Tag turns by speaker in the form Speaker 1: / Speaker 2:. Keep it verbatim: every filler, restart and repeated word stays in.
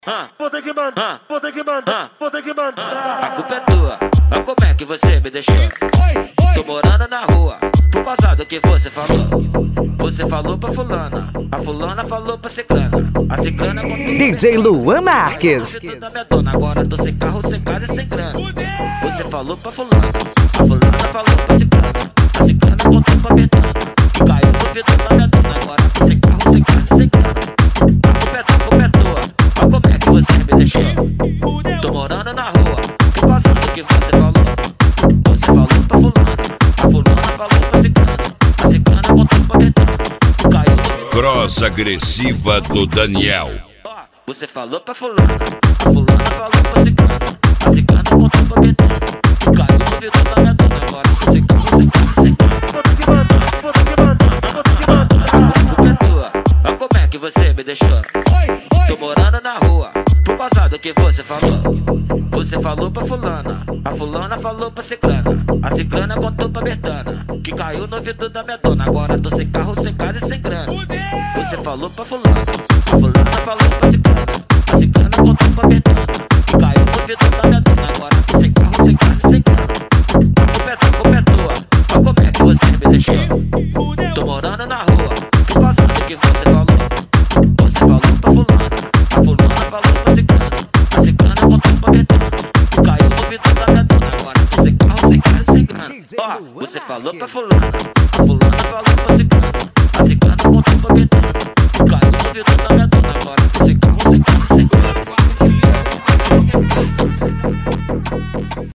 Speaker 1: Vou ter que mandar, vou ter que mandar, vou ter que mandar. A culpa é tua, olha como é que você me deixou. Tô morando na rua, por causa do que você falou. Você falou pra fulana, a fulana falou pra ciclana. A ciclana contou
Speaker 2: D J Luan Marques.
Speaker 1: da minha dona, agora tô sem carro, sem casa e sem grana. Você falou pra fulana, a fulana falou pra ciclana. A ciclana contou pra Betana, que caiu no vidro da minha dona, agora tô sem carro, sem casa e sem grana. A culpa é tua, a culpa é tua, olha como é que você me deixou. Tô morando na rua, por causa do que você falou. Você falou pra fulana, a fulana falou pra ciclana. A ciclana contou pra Betana, que caiu no vidro.
Speaker 3: Cross agressiva do Daniel.
Speaker 1: Você falou pra fulana, a fulana falou pra ciclana. A ciclana contou pra Betana, caiu no vidro da minha dona, agora você carro, sem casa, sem grana. A culpa é tua, olha como é que você me deixou. Tô morando na rua, por causa do que você falou. Você falou pra fulana, a fulana falou pra ciclana. A ciclana contou pra Betana, que caiu no vidro da minha dona, agora tô sem carro, sem casa e sem grana. Você falou pra fulana, a fulana falou pra ciclana. A ciclana contou pra Betana, que caiu no vidro da minha dona, agora tô sem carro, sem casa e sem grana. A culpa é tua, a culpa é tua, olha como é que você me deixou. Tô morando na rua, por causa do que você falou. Você falou pra fulana, a fulana falou pra ciclana. A ciclana contou pra Betana, que caiu no vidro da minha dona, agora tô sem carro, sem casa e sem grana. Ó, você falou pra fulana, a fulana falou pra ciclana. A ciclana contou pra Betana, que caiu no vidro da minha dona, agora tô sem carro, sem casa e sem grana.